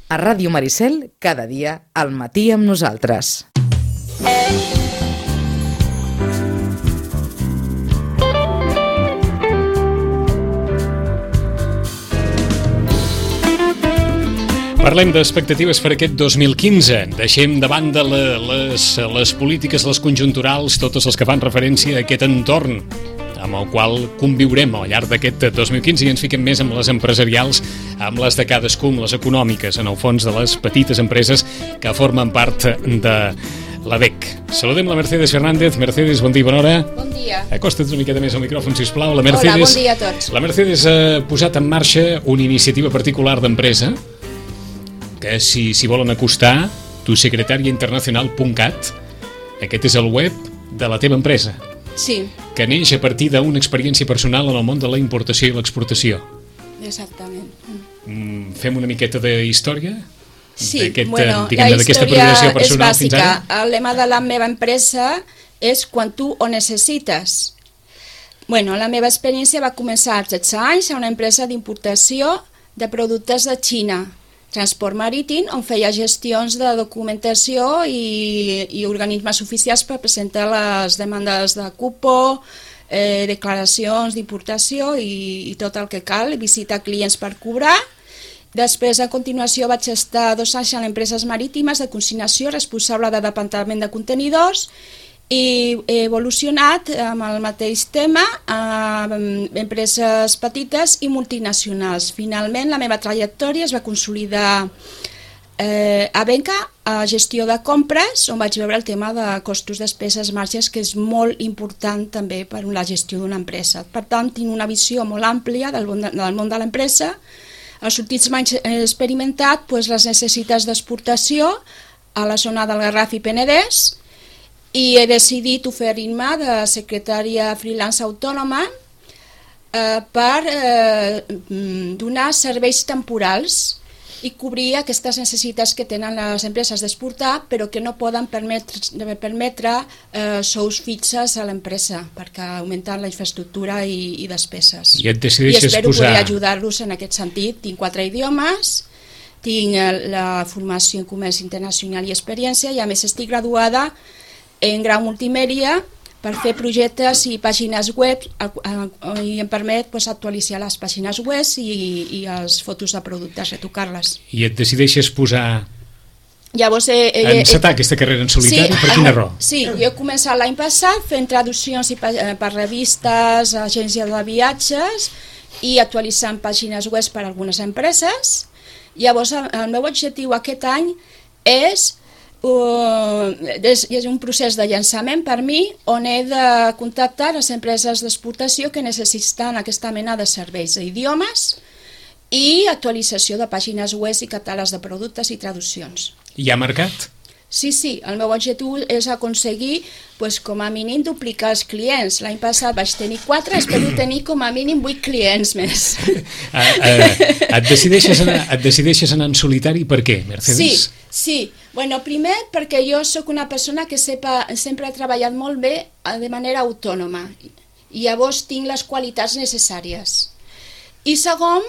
A Ràdio Maricel, cada dia, al matí amb nosaltres. Parlem d'expectatives per aquest 2015. Deixem de banda les polítiques, les conjunturals, totes les que fan referència a aquest entorn amb el qual conviurem al llarg d'aquest 2015 i ens fiquem més amb les empresarials, amb les de cadascú, amb les econòmiques, en el fons de les petites empreses que formen part de l'ABEC. Saludem la Mercedes Fernández. Mercedes, bon dia, bona hora. Bon dia. Acosta't una miqueta més al micròfon, sisplau. La Mercedes, hola, bon dia a tots. La Mercedes ha posat en marxa una iniciativa particular d'empresa que si volen acostar, tusecretariainternacional.cat, aquest és el web de la teva empresa. Sí. Que neix a partir d'una experiència personal en el món de la importació i l'exportació. Exactament. Fem una miqueta d'història? Sí, d'aquesta progressió personal és bàsica. El lema de la meva empresa és quan tu ho necessites. La meva experiència va començar als 16 anys a una empresa d'importació de productes de Xina, transport marítim, on feia gestions de documentació i organismes oficials per presentar les demandes de cupo, declaracions d'importació i tot el que cal, visitar clients per cobrar. Després, a continuació, vaig estar 2 anys en empreses marítimes de consignació, responsable de departament de contenidors, i he evolucionat amb el mateix tema a empreses petites i multinacionals. Finalment, la meva trajectòria es va consolidar a Benca, a gestió de compres, on vaig veure el tema de costos, despeses, marges, que és molt important també per la gestió d'una empresa. Per tant, tinc una visió molt àmplia del món de l'empresa. Els últims anys he experimentat les necessitats d'exportació a la zona del Garraf i Penedès, i he decidit oferir-me de secretària freelance autònoma per donar serveis temporals i cobrir aquestes necessitats que tenen les empreses d'exportar, però que no poden permetre sous fixes a l'empresa perquè augmenten la infraestructura i despeses. I et decideixes I espero poder ajudar-los en aquest sentit. Tinc 4 idiomes, tinc la formació en comerç internacional i experiència, i a més estic graduada en grau multimèdia per fer projectes i pàgines web, i em permet actualitzar les pàgines web i les fotos de productes, retocar-les. I et decideixes posar encetar aquesta carrera en solitari, per quina raó? Sí, jo he començat l'any passat fent traduccions per revistes, agències de viatges i actualitzant pàgines web per a algunes empreses. Llavors, el meu objectiu aquest any és un procés de llançament per mi, on he de contactar les empreses d'exportació que necessiten aquesta mena de serveis d'idiomes i actualització de pàgines web i catàlegs de productes i traduccions. Hi ha mercat? Sí, el meu objectiu és aconseguir com a mínim duplicar els clients. L'any passat vaig tenir 4, espero tenir com a mínim 8 clients més. Et decideixes anar en solitari, per què, Mercedes? Sí. Primer perquè jo sóc una persona que sempre ha treballat molt bé de manera autònoma i llavors tinc les qualitats necessàries. I segon,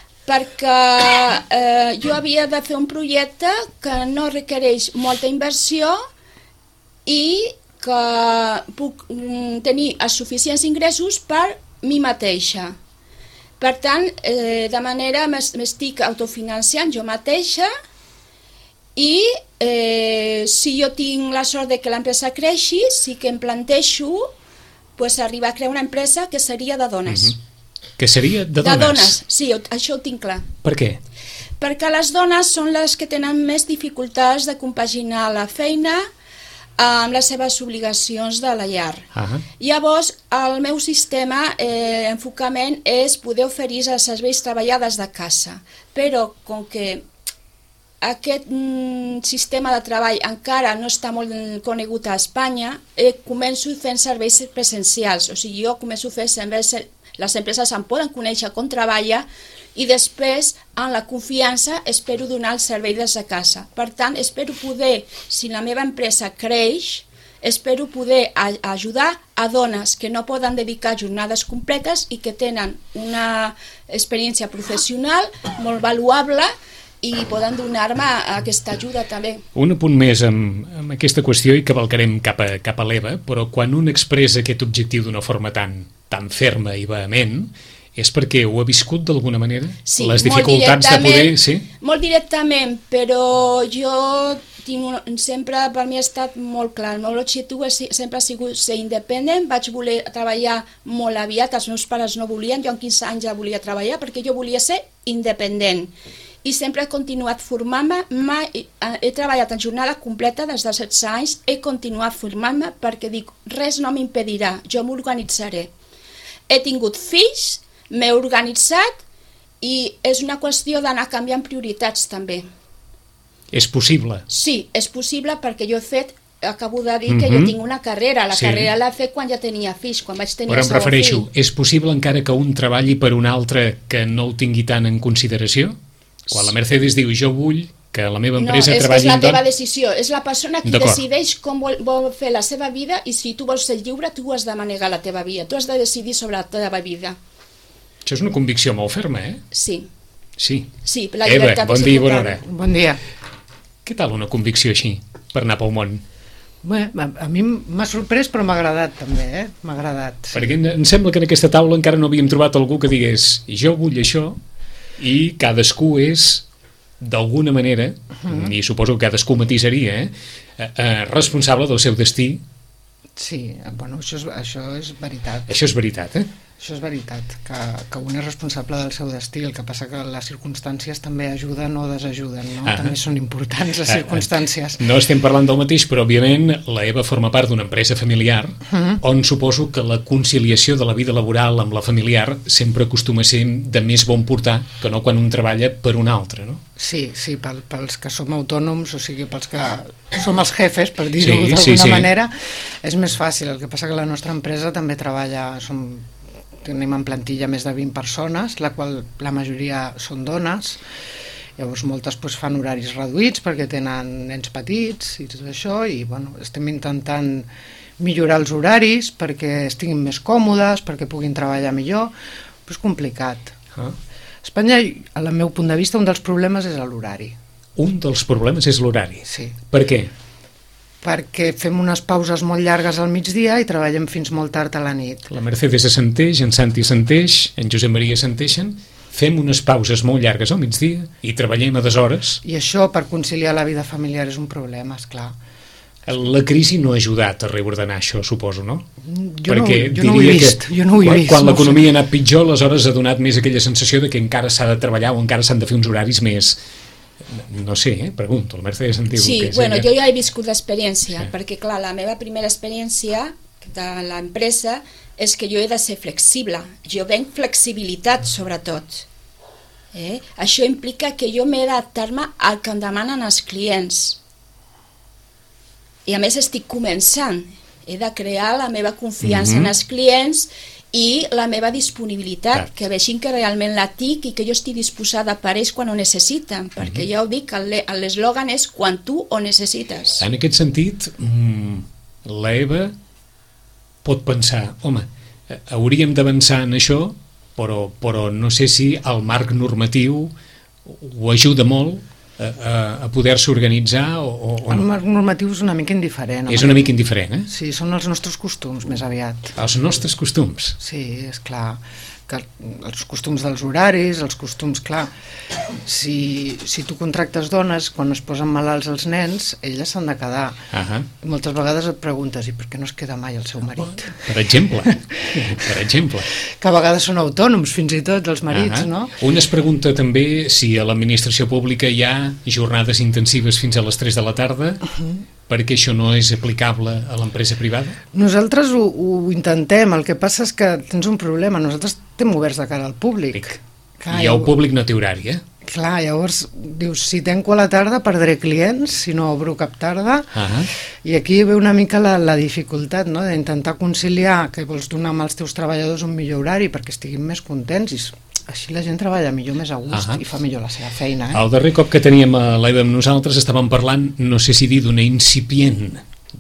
perquè jo havia de fer un projecte que no requereix molta inversió i que puc tenir els suficients ingressos per mi mateixa. Per tant, de manera m'estic autofinanciant jo mateixa i si jo tinc la sort de que l'empresa creixi, sí que em plantejo arribar a crear una empresa que seria de dones. Que seria de dones? De dones, sí, això ho tinc clar. Per què? Perquè les dones són les que tenen més dificultats de compaginar la feina amb les seves obligacions de la llar. Llavors, el meu sistema d'enfocament és poder oferir els serveis treballar des de casa, però com que aquest sistema de treball encara no està molt conegut a Espanya, començo fent serveis presencials, o sigui, jo començo a fer serveis. Les empreses em poden conèixer com treballa i després, en la confiança, espero donar el servei des de casa. Per tant, espero poder, si la meva empresa creix, espero poder ajudar a dones que no poden dedicar jornades completes i que tenen una experiència professional molt valuable i poden donar-me aquesta ajuda també. Un apunt més amb aquesta qüestió i cavalcarem cap a l'Eva, però quan un expressa aquest objectiu d'una forma tan ferma i vehement, és perquè ho ha viscut d'alguna manera? Sí, les dificultats de poder... Sí? Molt directament, però jo sempre per mi ha estat molt clar. El meu objectiu sempre ha sigut ser independent, vaig voler treballar molt aviat, els meus pares no volien, jo amb 15 anys ja volia treballar perquè jo volia ser independent. I sempre he continuat formant-me, he treballat en jornada completa des dels 16 anys, he continuat formant-me perquè dic, res no m'impedirà, jo m'organitzaré. He tingut fills, m'he organitzat i és una qüestió d'anar canviant prioritats també. És possible? Sí, és possible perquè jo he fet, acabo de dir que jo tinc una carrera, la carrera l'he fet quan ja tenia fills, quan vaig tenir el segon fill. Però em refereixo, és possible encara que un treballi per un altre que no el tingui tant en consideració? Quan la Mercedes diu jo vull que la meva empresa treballi... No, és la teva decisió, és la persona qui decideix com vol fer la seva vida i si tu vols ser lliure tu has de manegar la teva vida, tu has de decidir sobre la teva vida. Això és una convicció molt ferma, Sí. Sí, la llibertat. Eva, bon dia i bona hora. Bon dia. Què tal una convicció així, per anar pel món? Bé, a mi m'ha sorprès, però m'ha agradat també, m'ha agradat. Sí. Perquè em sembla que en aquesta taula encara no havíem trobat algú que digués jo vull això, i cadascú és, d'alguna manera, i suposo que cadascú matisaria, responsable del seu destí. Sí, bueno, això és veritat. Això és veritat, Això és veritat, que un és responsable del seu destí, el que passa que les circumstàncies també ajuden o desajuden, no? També són importants les circumstàncies. No estem parlant del mateix, però òbviament la Eva forma part d'una empresa familiar on suposo que la conciliació de la vida laboral amb la familiar sempre acostuma a ser de més bon portar que no quan un treballa per un altre, no? Sí, pels que som autònoms, o sigui, pels que som els jefes, per dir-ho d'alguna manera, és més fàcil. El que passa que la nostra empresa també treballa, tenim en plantilla més de 20 persones, la qual la majoria són dones, llavors moltes fan horaris reduïts perquè tenen nens petits i tot això, i bueno, estem intentant millorar els horaris perquè estiguin més còmodes, perquè puguin treballar millor, però és complicat. A Espanya, al meu punt de vista, un dels problemes és l'horari. Un dels problemes és l'horari? Sí. Per què? Perquè fem unes pauses molt llargues al migdia i treballem fins molt tard a la nit. La Mercedes assenteix, en Santi assenteix, en Josep Maria assenteixen, fem unes pauses molt llargues al migdia i treballem a deshores. I això, per conciliar la vida familiar, és un problema, esclar. La crisi no ha ajudat a reordenar això, suposo, no? Jo no ho he vist. Quan l'economia ha anat pitjor, aleshores ha donat més aquella sensació de que encara s'ha de treballar o encara s'han de fer uns horaris més... No sé, pregunto, la Mercedes en diu... Sí, bueno, jo ja he viscut l'experiència, perquè clar, la meva primera experiència de l'empresa és que jo he de ser flexible, jo venc flexibilitat sobretot. Això implica que jo m'he d'adaptar-me al que em demanen els clients. I a més estic començant, he de crear la meva confiança en els clients i la meva disponibilitat, que vegin que realment la tinc i que jo estic disposada per ells quan ho necessiten, perquè ja ho dic, l'eslògan és quan tu ho necessites. En aquest sentit, la Eva pot pensar, home, hauríem d'avançar en això, però no sé si el marc normatiu ho ajuda molt a poder-se organitzar o el marc normatiu és una mica indiferent. És una mica indiferent, Sí, són els nostres costums, més aviat. Els nostres costums? Sí, és clar, que els costums dels horaris, els costums, clar, si tu contractes dones, quan es posen malalts els nens, elles s'han de quedar. Moltes vegades et preguntes, i per què no es queda mai el seu marit? Per exemple. Que a vegades són autònoms, fins i tot, els marits, no? Un es pregunta també si a l'administració pública hi ha jornades intensives fins a les 3 de la tarda, perquè això no és aplicable a l'empresa privada? Nosaltres ho intentem, el que passa és que tens un problema, nosaltres estem oberts de cara al públic. I el públic no té horari, Clar, llavors dius, si tanco a la tarda perdré clients, si no obro cap tarda, i aquí ve una mica la dificultat, no?, d'intentar conciliar que vols donar als teus treballadors un millor horari perquè estiguin més contents i així la gent treballa millor, més a gust i fa millor la seva feina. El darrer cop que teníem a l'Eva amb nosaltres estàvem parlant, no sé si dir d'una incipient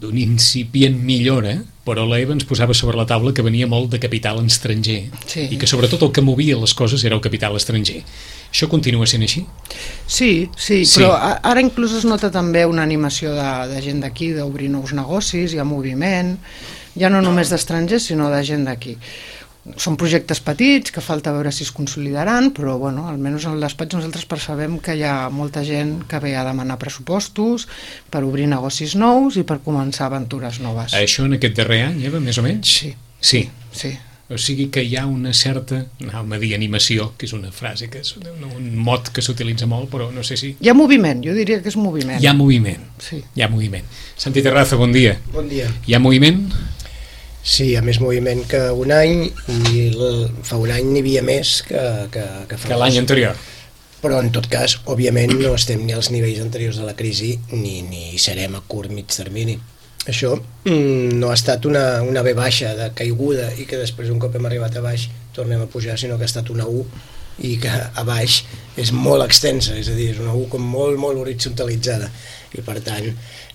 millora, però l'Eva ens posava sobre la taula que venia molt de capital estranger i que sobretot el que movia les coses era el capital estranger. Això continua sent així? Sí, però ara inclús es nota també una animació de gent d'aquí d'obrir nous negocis, hi ha moviment, ja no només d'estrangers sinó de gent d'aquí. Són projectes petits que falta veure si es consolidaran, però bueno, almenys al despatx nosaltres percebem que hi ha molta gent que ve a demanar pressupostos per obrir negocis nous i per començar aventures noves. Això en aquest darrer any, Eva, més o menys? Sí. O sigui que hi ha una certa, anàvem a dir animació, que és una frase, que és un mot que s'utilitza molt, però no sé si... Hi ha moviment, jo diria que és moviment. Hi ha moviment, sí. Hi ha moviment. Santi Terraza, bon dia. Bon dia. Hi ha moviment? Sí, hi ha més moviment que un any i fa un any n'hi havia més que l'any anterior. Però en tot cas, òbviament, no estem ni als nivells anteriors de la crisi ni serem a curt mig termini. Això no ha estat una V baixa de caiguda i que després un cop hem arribat a baix tornem a pujar, sinó que ha estat una U i que a baix és molt extensa, és a dir, és una U com molt horitzontalitzada i per tant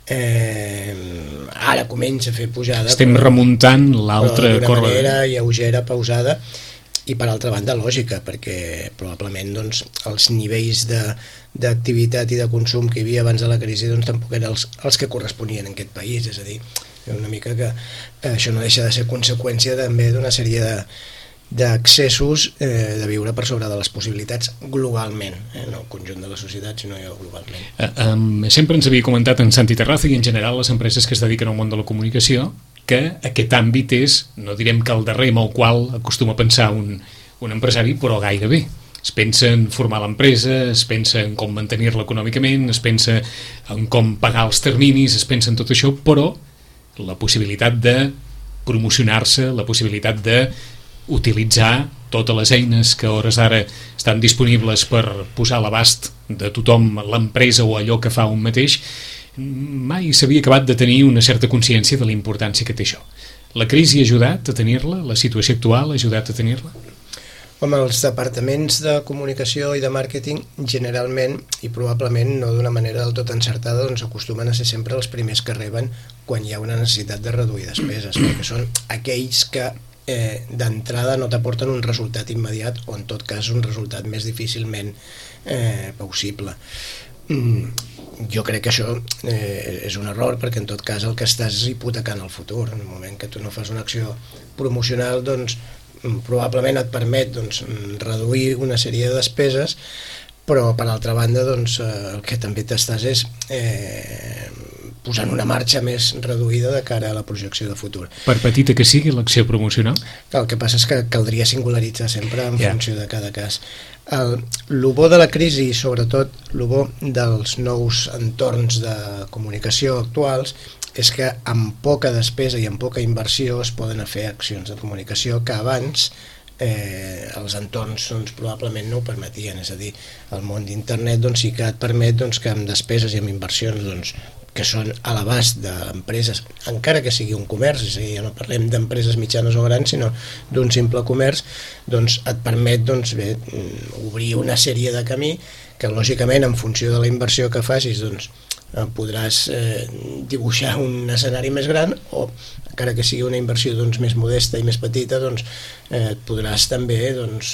ara comença a fer pujada. Estem remuntant l'altra corba. D'una manera lleugera, pausada i per altra banda lògica, perquè probablement doncs, els nivells d'activitat i de consum que hi havia abans de la crisi doncs, tampoc eren els que corresponien en aquest país, és a dir, una mica que això no deixa de ser conseqüència també d'una sèrie d'accessos de viure per sobre de les possibilitats globalment, no el conjunt de la societat sinó globalment. Sempre ens havia comentat en Santi Terraza i en general les empreses que es dediquen al món de la comunicació que aquest àmbit és, no direm que el darrer amb el qual acostuma a pensar un empresari, però gairebé. Es pensa en formar l'empresa, es pensa en com mantenir-la econòmicament, es pensa en com pagar els terminis, es pensa en tot això, però la possibilitat de promocionar-se, la possibilitat de utilitzar totes les eines que a hores d'ara estan disponibles per posar a l'abast de tothom l'empresa o allò que fa un mateix, mai s'havia acabat de tenir una certa consciència de la importància que té això. La crisi ha ajudat a tenir-la? La situació actual ha ajudat a tenir-la? Home, els departaments de comunicació i de màrqueting generalment i probablement no d'una manera del tot encertada doncs acostumen a ser sempre els primers que reben quan hi ha una necessitat de reduir despeses, perquè són aquells que d'entrada no t'aporten un resultat immediat o en tot cas un resultat més difícilment possible. Jo crec que això és un error perquè en tot cas el que estàs hipotecant el futur. En el moment que tu no fas una acció promocional doncs probablement et permet doncs, reduir una sèrie de despeses, però per altra banda doncs, el que també t'estàs és posant una marxa més reduïda de cara a la projecció de futur. Per petita que sigui l'acció promocional? El que passa és que caldria singularitzar sempre en funció de cada cas. Lo bo de la crisi i sobretot lo bo dels nous entorns de comunicació actuals és que amb poca despesa i amb poca inversió es poden fer accions de comunicació que abans els entorns doncs, probablement no ho permetien, és a dir, el món d'internet doncs, sí que et permet doncs, que amb despeses i amb inversions doncs, que són a l'abast d'empreses, encara que sigui un comerç, és a dir, ja no parlem d'empreses mitjanes o grans, sinó d'un simple comerç, doncs et permet doncs, bé, obrir una sèrie de camí que lògicament en funció de la inversió que facis doncs, podràs dibuixar un escenari més gran o encara que sigui una inversió doncs, més modesta i més petita doncs, et podràs també doncs,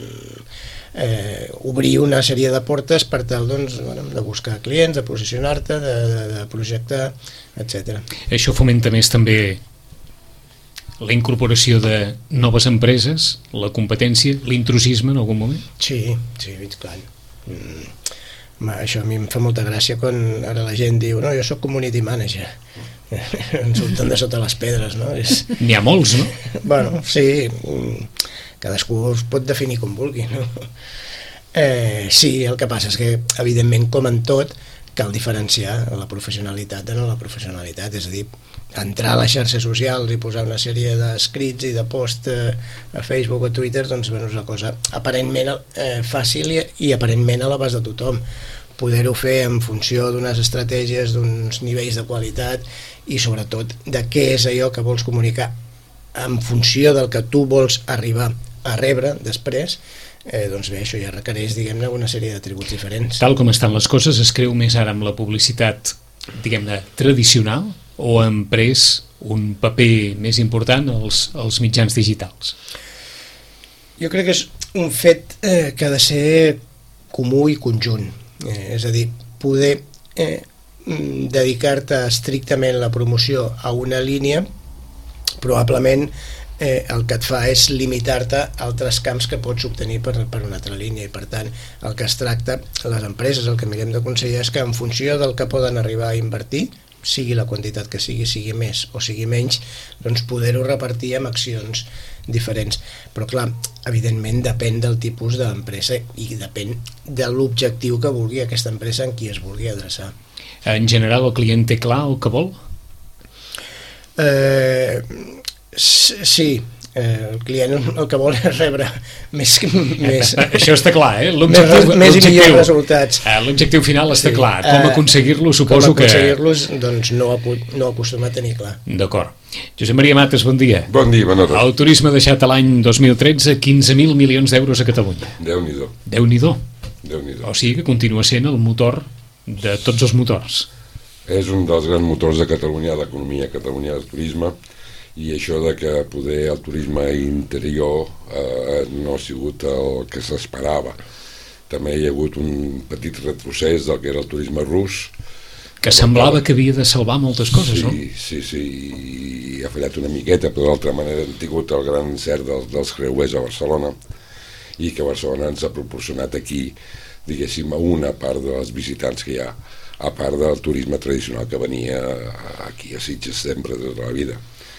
obrir una sèrie de portes per tal doncs, de buscar clients, de posicionar-te, de projectar, etc. Això fomenta més també la incorporació de noves empreses, la competència, l'intrusisme en algun moment? Sí, clar. Això a mi em fa molta gràcia quan ara la gent diu no, jo soc community manager ens surten de sota les pedres, no? N'hi ha molts, no? Bueno, sí, cadascú es pot definir com vulgui, no? Sí, el que passa és que evidentment com en tot cal diferenciar la professionalitat de no la professionalitat, és a dir, entrar a les xarxes socials i posar una sèrie d'escrits i de posts a Facebook o Twitter doncs bueno, és una cosa aparentment fàcil i aparentment a l'abast de tothom. Poder-ho fer en funció d'unes estratègies, d'uns nivells de qualitat i sobretot de què és allò que vols comunicar en funció del que tu vols arribar a rebre després, doncs bé, això ja requereix, diguem-ne, una sèrie d'atributs diferents. Tal com estan les coses, es creu més ara amb la publicitat, diguem-ne, tradicional o han pres un paper més important als mitjans digitals? Jo crec que és un fet que ha de ser comú i conjunt. És a dir, poder dedicar-te estrictament a la promoció a una línia, probablement el que et fa és limitar-te a altres camps que pots obtenir per una altra línia, i per tant el que es tracta, les empreses, el que mirem d'aconsellar és que en funció del que poden arribar a invertir, sigui la quantitat que sigui més o sigui menys, doncs poder-ho repartir amb accions diferents. Però clar, evidentment depèn del tipus d'empresa i depèn de l'objectiu que vulgui aquesta empresa en qui es vulgui adreçar. En general el client té clar el que vol? Sí, el client el que vol és rebre més això està clar, més i millors resultats. L'objectiu final està clar, com aconseguir-lo suposo que... Com aconseguir-los, doncs no acostuma a tenir clar. D'acord. Josep Maria Mates, bon dia. Bon dia, bona tarda. El turisme ha deixat a l'any 2013 15.000 milions d'euros a Catalunya. Déu-n'hi-do. Déu-n'hi-do. Déu-n'hi-do. O sigui que continua sent el motor de tots els motors. És un dels grans motors de Catalunya, de l'economia de Catalunya, del turisme, i això de que poder el turisme interior no ha sigut el que s'esperava. També hi ha hagut un petit retrocés del que era el turisme rus, que semblava que havia de salvar moltes coses, no? Sí, i ha fallat una miqueta, però d'altra manera hem tingut el gran encert dels creuers a Barcelona, i que Barcelona ens ha proporcionat aquí, diguéssim, una part dels visitants que hi ha, a part del turisme tradicional que venia aquí a Sitges sempre de tota la vida.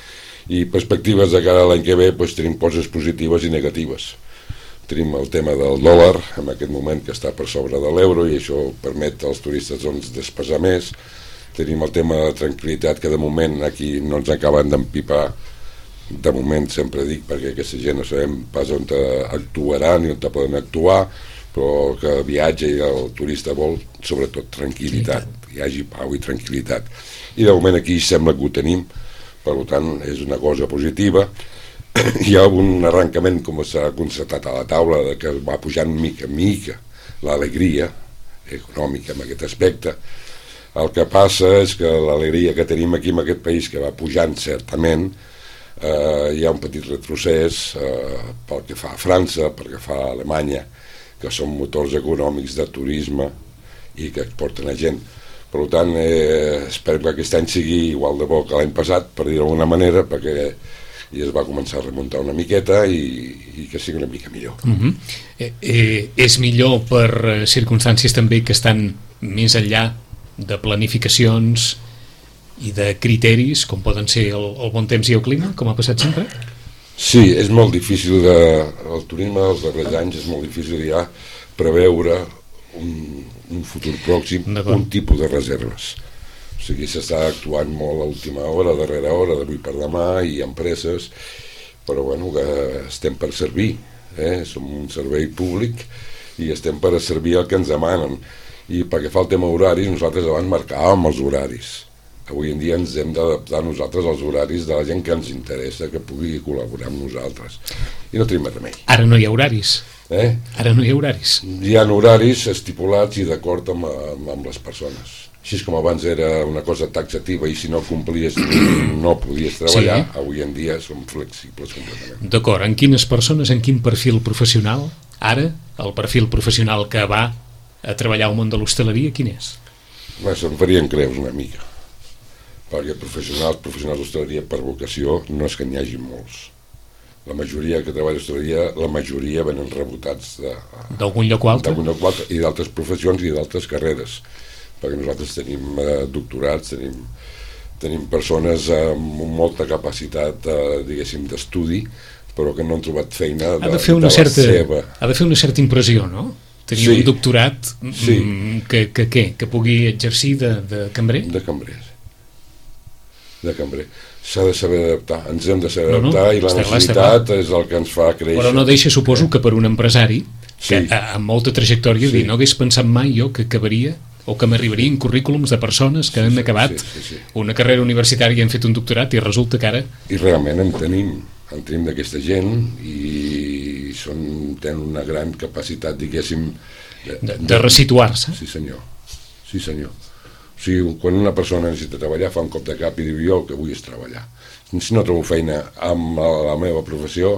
I perspectives de cara a l'any que ve, doncs tenim coses positives i negatives. Tenim el tema del dòlar, en aquest moment que està per sobre de l'euro, i això permet als turistes despesar més. Tenim el tema de la tranquil·litat, que de moment aquí no ens acaben d'empipar, de moment sempre dic, perquè aquesta gent no sabem pas on actuaran i on poden actuar, però que el viatge i el turista vol sobretot tranquil·litat, hi hagi pau i tranquil·litat. I de moment aquí sembla que ho tenim, per tant és una cosa positiva. Hi ha un arrencament, com s'ha constatat a la taula, de que va pujant mica en mica l'alegria econòmica en aquest aspecte. El que passa és que l'alegria que tenim aquí en aquest país, que va pujant certament, hi ha un petit retrocés pel que fa a França, pel que fa a Alemanya, que són motors econòmics de turisme i que exporten a gent. Per tant, esperem que aquest any sigui igual de bo que l'any passat, per dir d'alguna manera, perquè ja es va començar a remuntar una miqueta i que sigui una mica millor. És millor per circumstàncies també que estan més enllà de planificacions i de criteris, com poden ser el bon temps i el clima, com ha passat sempre? Sí, és molt difícil, el turisme dels darrers anys és molt difícil ja preveure un futur pròxim, un tipus de reserves. O sigui, s'està actuant molt a última hora, a darrera hora, d'avui per demà, i empreses, però bueno, que estem per servir, som un servei públic i estem per servir el que ens demanen. I perquè fa el tema horaris, nosaltres abans marcàvem els horaris. Avui en dia ens hem d'adaptar nosaltres als horaris de la gent que ens interessa, que pugui col·laborar amb nosaltres. I no tenim remei. Ara no hi ha horaris. Ara no hi ha horaris. Hi ha horaris estipulats i d'acord amb les persones. Així com abans era una cosa taxativa i si no complies no podies treballar, sí. Avui en dia som flexibles completament. D'acord, en quines persones, en quin perfil professional? Ara, el perfil professional que va a treballar al món de l'hostaleria, quin és? Se'n farien creus una mica, perquè professionals d'hostaleria per vocació no és que n'hi hagi molts. La majoria que treballa a l'hostaleria, la majoria venen rebotats d'algun lloc o altre i d'altres professions i d'altres carreres, perquè nosaltres tenim doctorats, tenim persones amb molta capacitat, diguéssim, d'estudi, però que no han trobat feina de la seva. Ha de fer una certa impressió, no? Tenir un doctorat que pugui exercir de cambrer? De cambrer. S'ha de saber adaptar, ens hem de saber adaptar, i la necessitat és el que ens fa créixer. Però no deixa, suposo, que per un empresari que amb molta trajectòria no hagués pensat mai jo que acabaria o que m'arribarien currículums de persones que han acabat una carrera universitària i han fet un doctorat i resulta que ara... I realment en tenim d'aquesta gent i tenen una gran capacitat, diguéssim... De resituar-se. Sí senyor. O sigui, quan una persona necessita treballar fa un cop de cap i diu jo el que vull és treballar. Si no trobo feina amb la meva professió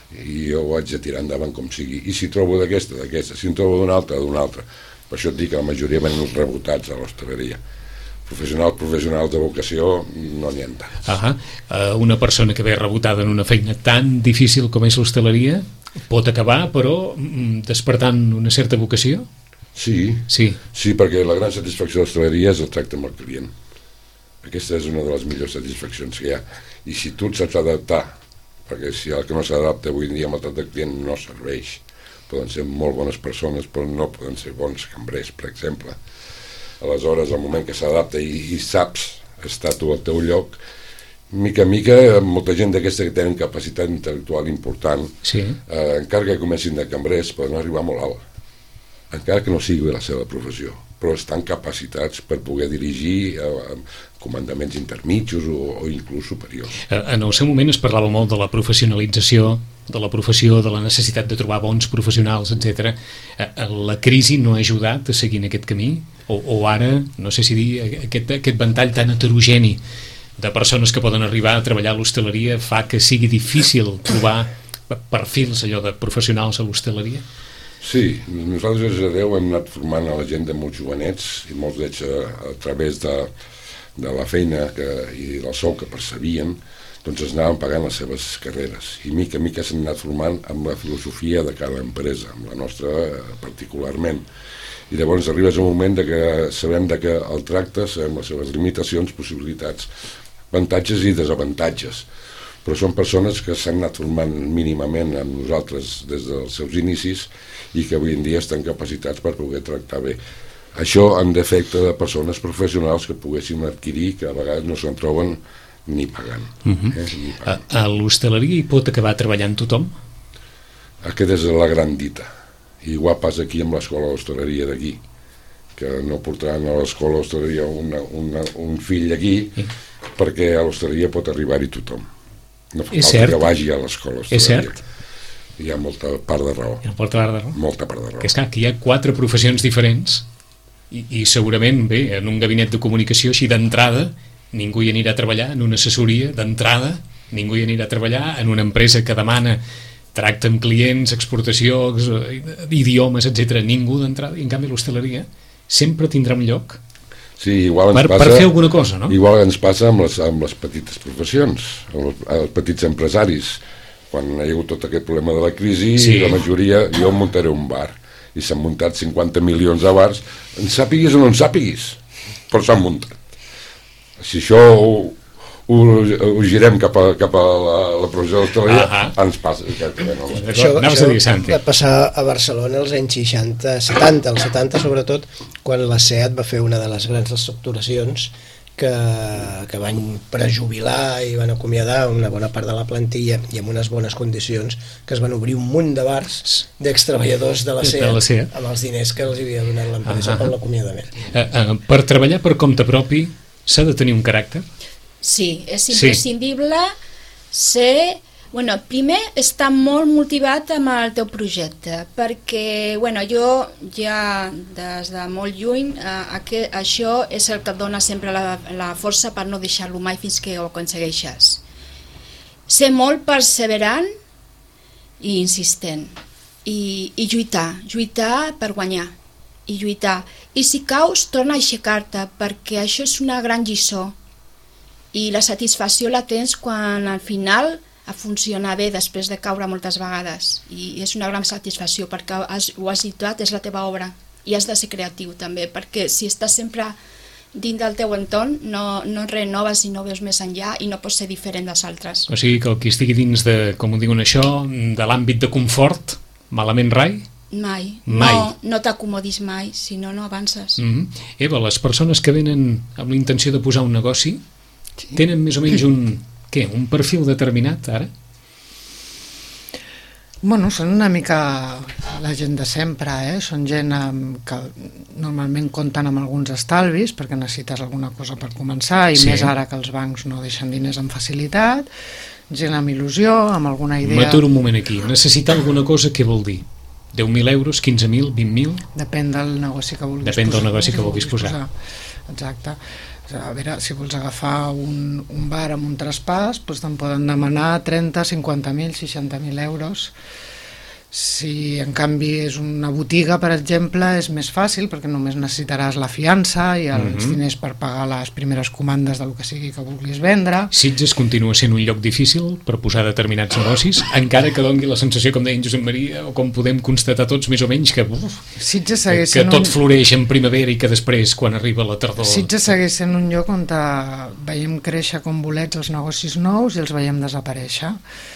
i jo ho haig de tirar endavant com sigui, i si trobo d'aquesta, si en trobo d'una altra. Per això et dic que la majoria venen rebotats a l'hostaleria. Professionals de vocació no n'hi ha tant. Una persona que ve rebotada en una feina tan difícil com és l'hostaleria pot acabar, però, despertant una certa vocació? Sí, perquè la gran satisfacció de l'hostaleria és el tracte amb el client. Aquesta és una de les millors satisfaccions que hi ha. I si tu et saps adaptar, perquè si el que no s'adapta avui en dia amb el tracte del client no serveix, poden ser molt bones persones, però no poden ser bons cambrers, per exemple. Aleshores, al moment que s'adapta i saps estar tu al teu lloc, mica en mica, molta gent d'aquesta que tenen capacitat intel·lectual important, encara que comencin de cambrers, poden arribar molt alt, encara que no sigui la seva professió, però estan capacitats per poder dirigir comandaments intermitjos o inclús superiors. En el seu moment es parlava molt de la professionalització de la professió, de la necessitat de trobar bons professionals, etc. La crisi no ha ajudat a seguir en aquest camí? O ara, no sé si dir, aquest ventall tan heterogeni de persones que poden arribar a treballar a l'hostaleria fa que sigui difícil trobar perfils allò de professionals a l'hostaleria? Sí, nosaltres, gràcies a Déu, hem anat formant a la gent de molts jovenets i molts d'ells a través de la feina i del sou que percebien, doncs es anaven pagant les seves carreres i mica en mica s'han anat formant amb la filosofia de cada empresa, amb la nostra particularment. I llavors arribes a un moment que sabem que el tracte, sabem les seves limitacions, possibilitats, avantatges i desavantatges, però són persones que s'han anat formant mínimament amb nosaltres des dels seus inicis i que avui en dia estan capacitats per poder tractar bé. Això en defecte de persones professionals que poguéssim adquirir, que a vegades no se'n troben ni pagant. A l'hostaleria hi pot acabar treballant tothom? Aquesta és la gran dita. Igual passa aquí amb l'escola d'hostaleria d'aquí, que no portaran a l'escola d'hostaleria un fill aquí, perquè a l'hostaleria pot arribar-hi tothom. No fa falta que vagi a l'escola d'hostaleria. És cert? Hi ha molta part de raó. Molta part de raó. Que és clar, que hi ha 4 professions diferents i segurament, bé, en un gabinet de comunicació així d'entrada, ningú hi anirà a treballar, en una assessoria d'entrada, ningú hi anirà a treballar, en una empresa que demana tracte amb clients, exportació, idiomes, etc. Ningú d'entrada, i en canvi l'hostaleria sempre tindrà un lloc per fer alguna cosa, no? Igual ens passa amb les petites professions, els petits empresaris. Quan hi ha hagut tot aquest problema de la crisi, la majoria, jo muntaré un bar, i s'han muntat 50 milions de bars, en sàpiguis o no en sàpiguis, però s'han muntat. Si això ho girem cap a la professió d'hostaleria, ens passa. Això va passar a Barcelona als anys 60, 70, els 70 sobretot, quan la SEAT va fer una de les grans reestructuracions que van prejubilar i van acomiadar una bona part de la plantilla i amb unes bones condicions, que es van obrir un munt de bars d'extreballadors de la SEAT amb els diners que els havia donat l'empresa per l'acomiadament. Per treballar per compte propi s'ha de tenir un caràcter? Sí, és imprescindible ser... primer, estar molt motivat amb el teu projecte, perquè jo ja des de molt lluny això és el que et dona sempre la força per no deixar-lo mai fins que ho aconsegueixes. Ser molt perseverant i insistent i lluitar per guanyar i lluitar. I si caus, torna a aixecar-te, perquè això és una gran lliçó i la satisfacció la tens quan al final funciona bé després de caure moltes vegades, i és una gran satisfacció perquè ho has lluitat, és la teva obra, i has de ser creatiu també, perquè si estàs sempre dins del teu entorn no renoves i no veus més enllà i no pots ser diferent dels altres. O sigui que el que estigui dins de, com ho diuen això, de l'àmbit de confort, malament rai? Mai. No t'acomodis mai, si no avances. Eva, les persones que venen amb la intenció de posar un negoci tenen més o menys un perfil determinat ara? Són una mica la gent de sempre, són gent que normalment compten amb alguns estalvis perquè necessites alguna cosa per començar i més ara que els bancs no deixen diners amb facilitat, gent amb il·lusió, amb alguna idea... M'aturo un moment aquí, necessitar alguna cosa què vol dir? 10.000 euros, 15.000, 20.000? Depèn del negoci que vulguis Depèn del negoci que vulguis posar. Exacte. A veure, si vols agafar un bar amb un traspàs, doncs te'n poden demanar 30, 50.000, 60.000 euros. Si en canvi és una botiga, per exemple, és més fàcil perquè només necessitaràs la fiança i els diners per pagar les primeres comandes del que sigui que vulguis vendre. Sitges continua sent un lloc difícil per posar determinats negocis, encara que doni la sensació, com deia en Josep Maria, o com podem constatar tots més o menys, que tot floreix en primavera i que després, quan arriba la tardor... Sitges segueix sent un lloc on veiem créixer com bolets els negocis nous i els veiem desaparèixer.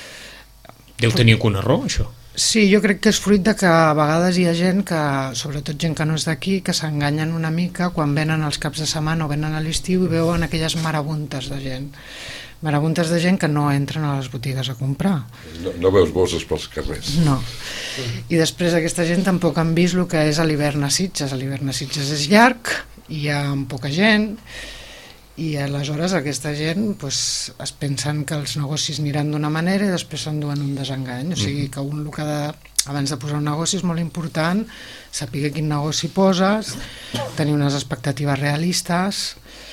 Deu tenir algun error, això? Sí, jo crec que és fruit de que a vegades hi ha gent que, sobretot gent que no és d'aquí, que s'enganyen una mica quan venen els caps de setmana o venen a l'estiu i veuen aquelles marabuntes de gent. Marabuntes de gent que no entren a les botigues a comprar. No veus bosses pels carrers. No. I després aquesta gent tampoc han vist el que és a l'hivern a Sitges. A l'hivern a Sitges és llarg, hi ha poca gent, i aleshores aquesta gent es pensen que els negocis aniran d'una manera i després s'enduen un desengany. O sigui que un el que abans de posar un negoci és molt important saber quin negoci poses, tenir unes expectatives realistes,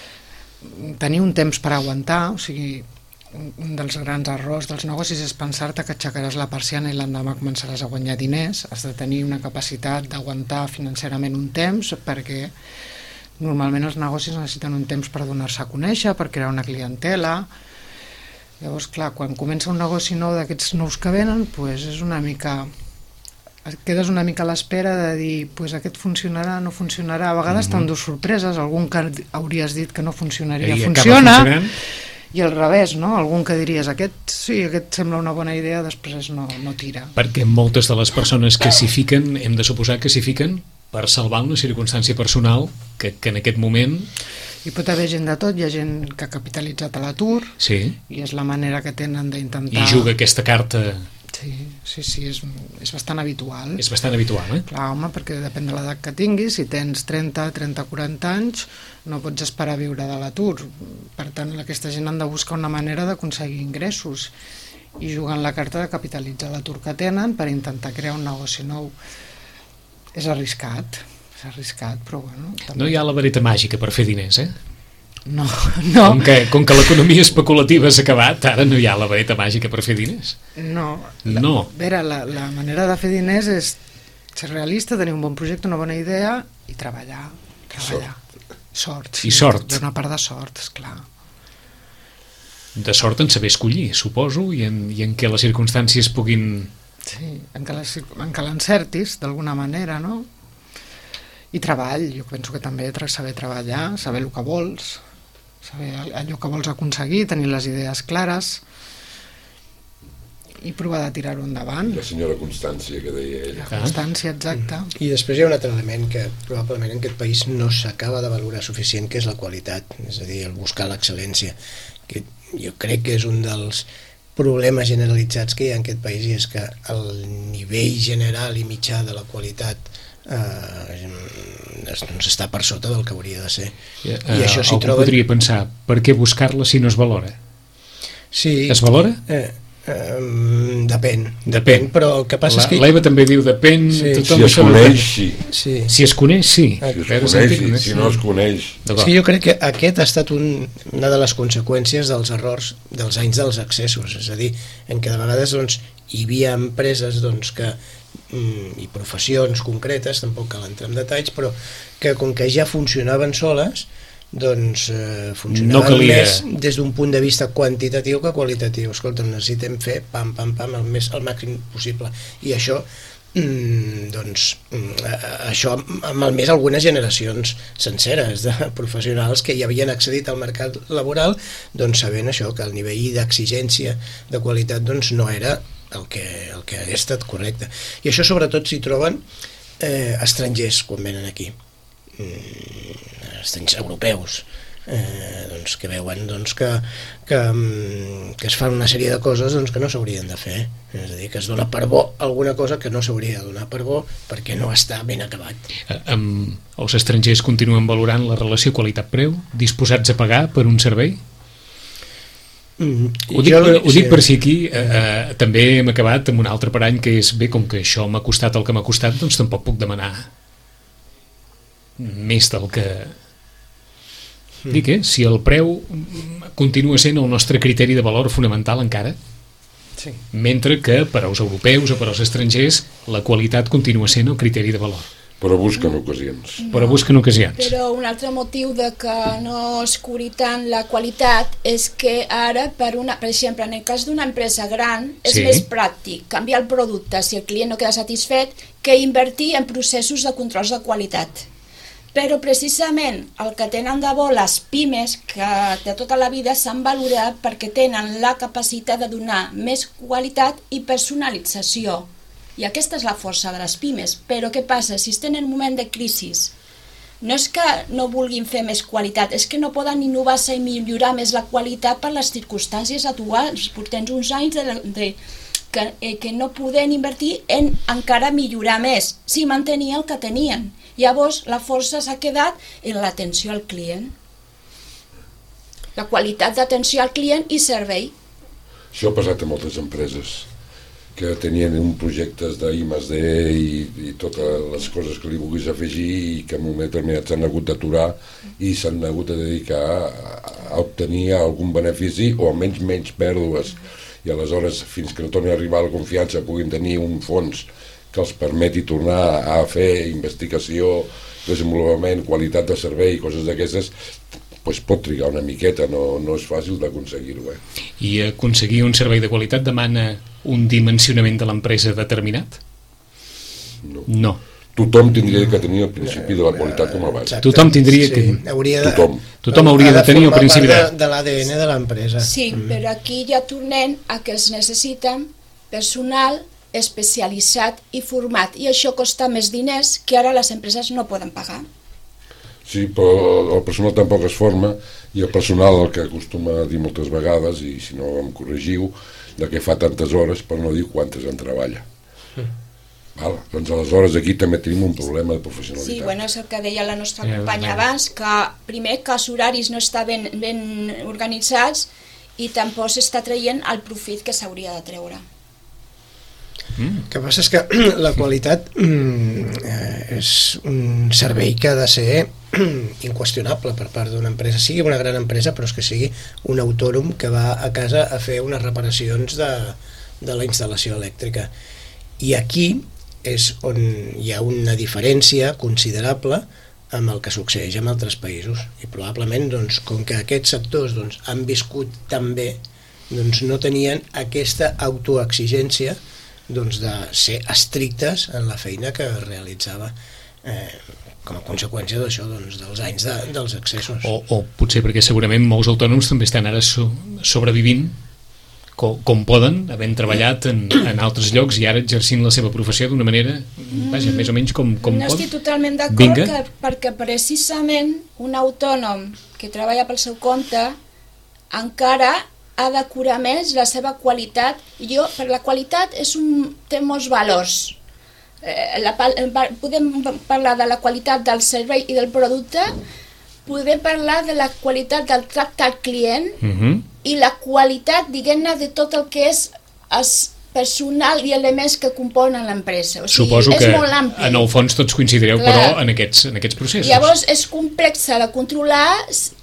tenir un temps per aguantar. O sigui, un dels grans errors dels negocis és pensar-te que aixecaràs la persiana i l'endemà començaràs a guanyar diners. Has de tenir una capacitat d'aguantar financerament un temps, perquè normalment els negocis necessiten un temps per donar-se a conèixer, per crear una clientela. Llavors, clar, quan comença un negoci nou d'aquests nous que venen, és una mica... quedes una mica a l'espera de dir aquest funcionarà, no funcionarà. A vegades t'endús sorpreses, algun que hauries dit que no funcionaria, funciona, i al revés, no? Algun que diries aquest sembla una bona idea, després no tira. Perquè moltes de les persones que s'hi fiquen, hem de suposar que s'hi fiquen per salvar una circumstància personal que en aquest moment... Hi pot haver gent de tot, hi ha gent que ha capitalitzat a l'atur, i és la manera que tenen d'intentar... I juga aquesta carta... Sí, és bastant habitual. És bastant habitual, eh? Clar, home, perquè depèn de l'edat que tinguis, si tens 30, 40 anys, no pots esperar a viure de l'atur. Per tant, aquesta gent han de buscar una manera d'aconseguir ingressos i juguen la carta de capitalitzar l'atur que tenen per intentar crear un negoci nou. És arriscat, però bueno... També... No hi ha la vareta màgica per fer diners, eh? No. Com que l'economia especulativa s'ha acabat, ara no hi ha la vareta màgica per fer diners? No. A veure, la manera de fer diners és ser realista, tenir un bon projecte, una bona idea i treballar. Sort. I sort. Hi ha una part de sort, esclar. De sort en saber escollir, suposo, i en què les circumstàncies puguin... Sí, en què l'encertis d'alguna manera, no? I treball, jo penso que també saber treballar, saber el que vols, saber allò que vols aconseguir, tenir les idees clares i provar de tirar-ho endavant. La senyora Constància que deia ella. La constància, exacte. I després hi ha un altre element que probablement en aquest país no s'acaba de valorar suficient, que és la qualitat, és a dir, el buscar l'excel·lència, que jo crec que és un dels problemes generalitzats que hi ha en aquest país, i és que el nivell general i mitjà de la qualitat està per sota del que hauria de ser. I això s'hi troba... podria pensar, per què buscar-la si no es valora? Sí. Es valora? Depèn, però el que passa és que... L'Eva també diu depèn... Si es coneix, sí. Si es coneix, sí. Si no es coneix... Sí, jo crec que aquest ha estat una de les conseqüències dels errors dels anys dels excessos, és a dir, en què de vegades hi havia empreses que i professions concretes, tampoc cal entrar en detalls, però que com que ja funcionaven soles, funcionaven més des d'un punt de vista quantitatiu que qualitatiu. Escolta, necessitem fer pam, el màxim possible, i això això ha malmès algunes generacions senceres de professionals que ja havien accedit al mercat laboral sabent això, que el nivell d'exigència de qualitat no era el que hagués estat correcte. I això sobretot s'hi troben estrangers quan venen aquí, estrangers europeus, que veuen que es fan una sèrie de coses que no s'haurien de fer, és a dir, que es dona per bo alguna cosa que no s'hauria de donar per bo perquè no està ben acabat. Els estrangers continuen valorant la relació qualitat-preu, disposats a pagar per un servei? Ho dic per si aquí també hem acabat amb un altre parany, que és, bé, com que això m'ha costat el que m'ha costat, doncs tampoc puc demanar més del que Dic, si el preu continua sent el nostre criteri de valor fonamental encara, Sí. mentre que per als europeus o per als estrangers la qualitat continua sent el criteri de valor. Però busquen ocasions. Però busquen ocasions. Però un altre motiu de que no es curi tant la qualitat és que ara, per exemple, en el cas d'una empresa gran, és Sí. més pràctic canviar el producte si el client no queda satisfet que invertir en processos de controls de qualitat. Però precisament el que tenen de bo les pimes, que de tota la vida s'han valorat perquè tenen la capacitat de donar més qualitat i personalització. I aquesta és la força de les pimes. Però què passa? Si estan en un moment de crisi, no és que no vulguin fer més qualitat, és que no poden innovar-se i millorar més la qualitat per les circumstàncies actuals. Portem uns anys que no poden invertir en encara millorar més, si mantenir el que tenien. Llavors, la força s'ha quedat en l'atenció al client. La qualitat d'atenció al client i servei. Això ha passat a moltes empreses que tenien un projectes d'I+D i totes les coses que li vulguis afegir i que en un moment determinat s'han hagut d'aturar i s'han hagut de dedicar a obtenir algun benefici o almenys menys pèrdues. I aleshores, fins que no torni a arribar a la confiança, puguin tenir un fons que els permeti tornar a fer investigació, desenvolupament, qualitat de servei i coses d'aquestes, doncs pot trigar una miqueta, no és fàcil d'aconseguir-ho. I aconseguir un servei de qualitat demana un dimensionament de l'empresa determinat? No. Tothom tindria que tenir el principi de la qualitat com a base. Exacte. Tothom tindria que... Tothom hauria de tenir el principi de l'ADN de l'empresa. Sí, però aquí ja tornem a que es necessiten personal especialitzat i format, i això costa més diners que ara les empreses no poden pagar. Sí, però el personal tampoc es forma i el personal el que acostuma a dir moltes vegades, i si no em corregiu, de que fa tantes hores per no dir quantes en treballa. Doncs aleshores aquí també tenim un problema de professionalitat. Sí, bueno, és el que deia la nostra companya abans, que primer que els horaris no estan ben organitzats i tampoc s'està traient el profit que s'hauria de treure. El que passa és que la qualitat és un servei que ha de ser inqüestionable per part d'una empresa, sigui una gran empresa, però és que sigui un autònom que va a casa a fer unes reparacions de la instal·lació elèctrica. I aquí és on hi ha una diferència considerable amb el que succeeix en altres països, i probablement doncs, com que aquests sectors doncs, han viscut tan bé, doncs, no tenien aquesta autoexigència doncs, de ser estrictes en la feina que realitzava com a conseqüència d'això, doncs, dels anys dels excessos. O potser perquè segurament molts autònoms també estan ara sobrevivint com poden, havent treballat en altres llocs i ara exercint la seva professió d'una manera, vaja, més o menys com pot. No estic totalment d'acord perquè precisament un autònom que treballa pel seu compte encara ha de curar més la seva qualitat. Per la qualitat té molts valors. Podem parlar de la qualitat del servei i del producte, podem parlar de la qualitat del tracte al client i la qualitat, diguem-ne, de tot el que és personal i elements que componen l'empresa. O sigui, suposo que molt ampli. En el fons tots coincidireu, clar, però en aquests processos. Llavors és complex de controlar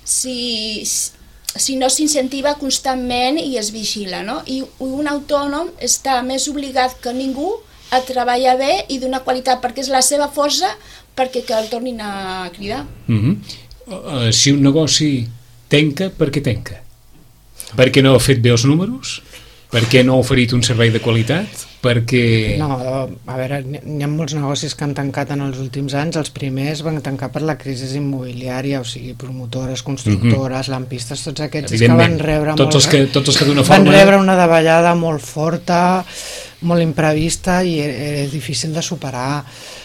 si no s'incentiva constantment i es vigila, no? I un autònom està més obligat que ningú a treballar bé i d'una qualitat, perquè és la seva força, perquè que el tornin a cridar. Si un negoci tanca, per què tanca? Perquè no ha fet bé els números? Perquè no ha oferit un servei de qualitat? Perquè... No, a veure, hi ha molts negocis que han tancat en els últims anys. Els primers van tancar per la crisi immobiliària, o sigui, promotores, constructores, lampistes, tots aquests que van rebre tots els que d'una forma... Van rebre una davallada molt forta, molt imprevista i és difícil de superar.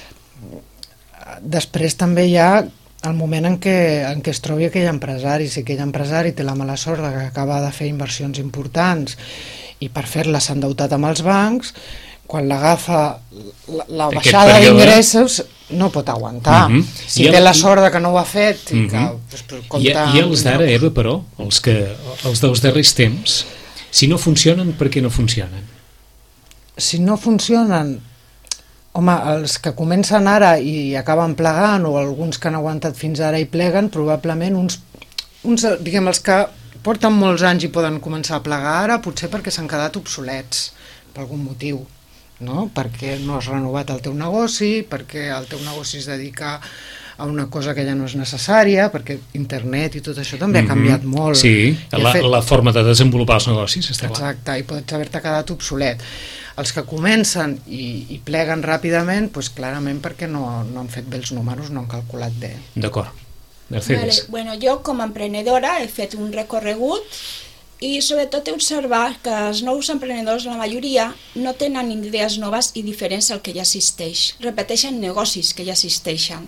Després també hi ha el moment en què es trobi aquell empresari, si aquell empresari té la mala sort que acaba de fer inversions importants i per fer-les s'ha endeutat amb els bancs, quan l'agafa la baixada d'ingressos no pot aguantar. Si té la sort de que no ho ha fet i els d'ara, Eva, però els dels darrers temps, si no funcionen, per què no funcionen? Si no funcionen, home, els que comencen ara i acaben plegant, o alguns que han aguantat fins ara i pleguen, probablement uns diguem, els que porten molts anys i poden començar a plegar ara, potser perquè s'han quedat obsolets per algun motiu, no? Perquè no has renovat el teu negoci, perquè el teu negoci es dedica a una cosa que ja no és necessària, perquè internet i tot això també ha canviat molt. Sí, la forma de desenvolupar els negocis està clar. Exacte, i pots haver-te quedat obsolet. Els que comencen i pleguen ràpidament, doncs clarament perquè no han fet bé els números, no han calculat bé. D'acord. Mercedes. Vale. Bueno, jo com a emprenedora he fet un recorregut i sobretot he observat que els nous emprenedors, la majoria, no tenen idees noves i diferents al que ja existeix. Repeteixen negocis que ja existeixen.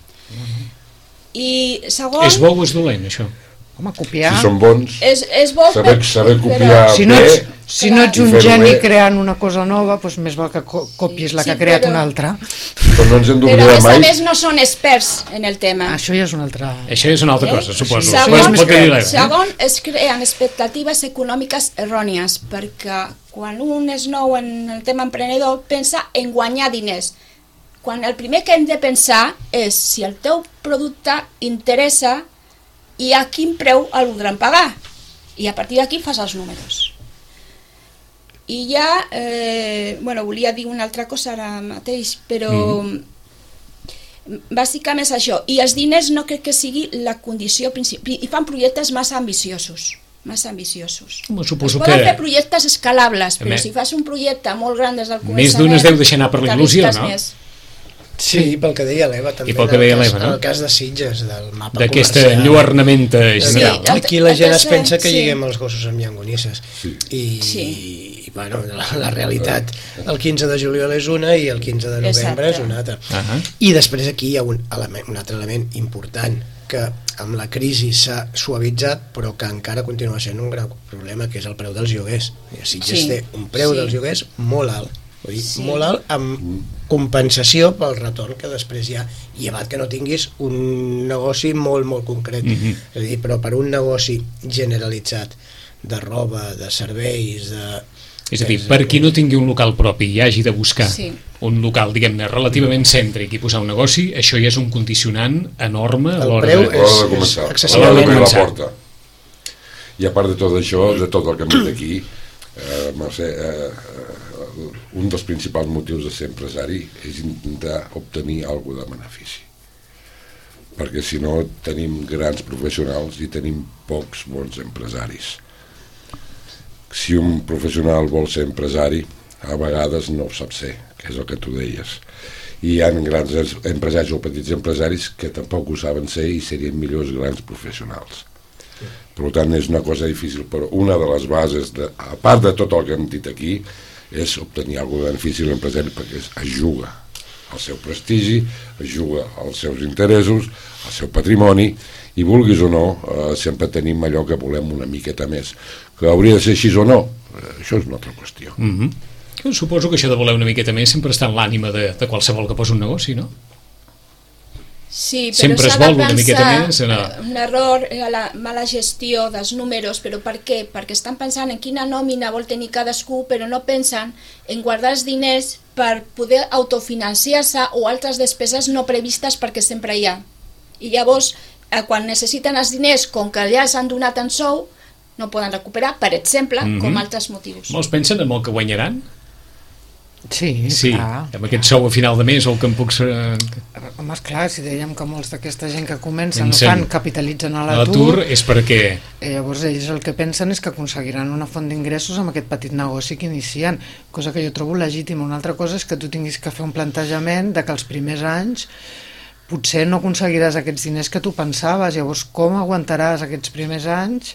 I segon... És bo o és dolent, això? Home, copiar... Si són bons, és bo, saber copiar però, si no ets un geni creant una cosa nova, doncs més val que copies la que ha creat una altra. Però no ens hem però d'oblidar mai... a més no són experts en el tema. Això ja és una altra... Això és una altra cosa, suposo. Segon, es creen expectatives econòmiques errònies, perquè quan un és nou en el tema emprenedor pensa en guanyar diners. Quan el primer que hem de pensar és si el teu producte interessa i a quin preu el voldran pagar. I a partir d'aquí fas els números. I ja, volia dir una altra cosa ara mateix, però bàsicament és això. I els diners no crec que sigui la condició principal. I fan projectes massa ambiciosos. Suposo es poden fer projectes escalables, però si fas un projecte molt gran des del començament... Més d'un es deu deixar anar per la il·lusió, no? Sí, pel que deia l'Eva també, en el cas de Sitges, del mapa d'aquesta enlluernamenta general. Aquí la gent es pensa que lliguem els gossos amb llangonisses i bueno, la realitat el 15 de juliol és una i el 15 de novembre és una altra. I després aquí hi ha un altre element important que amb la crisi s'ha suavitzat però que encara continua sent un gran problema, que és el preu dels lloguers. Sitges té un preu dels lloguers molt alt, molt alt, amb compensació pel retorn que després hi ha, llevat que no tinguis un negoci molt, molt concret. És a dir, però per un negoci generalitzat de roba, de serveis, És a dir, per qui no tingui un local propi i hagi de buscar un local, diguem-ne, relativament cèntric i posar un negoci, això ja és un condicionant enorme a l'hora de començar, a l'hora d'obrir la porta. I a part de tot això, de tot el que hem dit aquí, Mercè, un dels principals motius de ser empresari és intentar obtenir alguna de benefici, perquè si no tenim grans professionals i tenim pocs bons empresaris. Si un professional vol ser empresari, a vegades no ho sap ser, que és el que tu deies, i hi ha grans empresaris o petits empresaris que tampoc ho saben ser i serien millors grans professionals. Per tant, és una cosa difícil, però una de les bases, a part de tot el que hem dit aquí, és obtenir algun benefici a l'empresari, perquè es juga el seu prestigi, es juga els seus interessos, el seu patrimoni, i vulguis o no, sempre tenim allò que volem una miqueta més. Que hauria de ser així o no, això és una altra qüestió. Jo suposo que això de voler una miqueta més sempre està en l'ànima de qualsevol que posa un negoci, no? Sí, però sempre es vol una miqueta més. Un error, la mala gestió dels números, però per què? Perquè estan pensant en quina nòmina vol tenir cadascú, però no pensen en guardar els diners per poder autofinanciar-se o altres despeses no previstes perquè sempre hi ha. I llavors, quan necessiten els diners, com que ja s'han donat en sou, no poden recuperar, per exemple, com altres motius. Molts pensen en el que guanyaran? Sí, clar. Amb aquest sou a final de mes o el que em puc... Home, esclar, si dèiem que molts d'aquesta gent que comencen capitalitzen a l'atur és perquè... Llavors ells el que pensen és que aconseguiran una font d'ingressos amb aquest petit negoci que inicien, cosa que jo trobo legítima. Una altra cosa és que tu tinguis que fer un plantejament de que els primers anys potser no aconseguiràs aquests diners que tu pensaves, llavors com aguantaràs aquests primers anys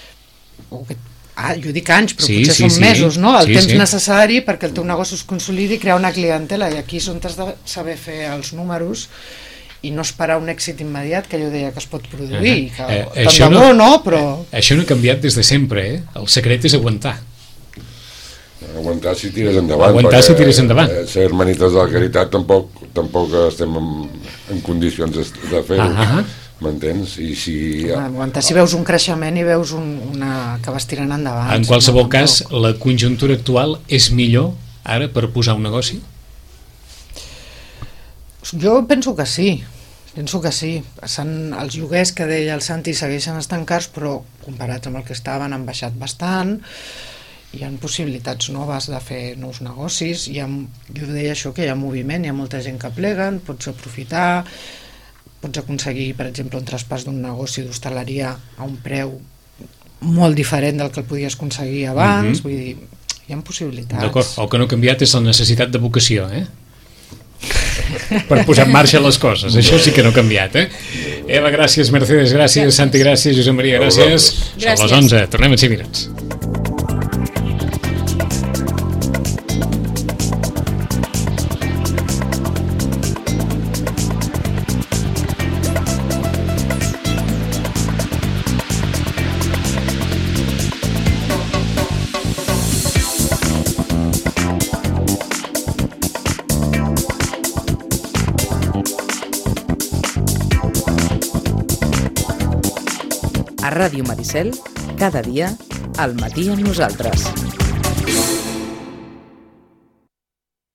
jo dic anys, però potser són mesos, no? El temps necessari perquè el teu negoci es consolidi i crear una clientela, i aquí és on has de saber fer els números i no esperar un èxit immediat, que jo deia que es pot produir, tant de bo, no? Però... Això no ha canviat des de sempre, el secret és aguantar. Aguantar si tires endavant, ser hermanites de la caritat tampoc estem en condicions de fer-ho. M'entens? Aguantar si veus un creixement i veus que vas tirant endavant. En qualsevol cas, la conjuntura actual és millor ara per posar un negoci? Jo penso que sí. Penso que sí. Els lloguers que deia el Santi segueixen estant cars, però comparats amb el que estaven han baixat bastant. Hi ha possibilitats noves de fer nous negocis. Jo deia això, que hi ha moviment, hi ha molta gent que pleguen, pots aprofitar, pots aconseguir, per exemple, un traspàs d'un negoci d'hostaleria a un preu molt diferent del que el podies aconseguir abans. Vull dir, hi ha possibilitats. D'acord, el que no ha canviat és la necessitat de vocació, per posar en marxa les coses. Això sí que no ha canviat, Eva, gràcies. Mercedes, gràcies. Santi, gràcies. Josep Maria, gràcies. Són les 11. Tornem en 5 minuts. A Ràdio Maricel, cada dia, al matí amb nosaltres.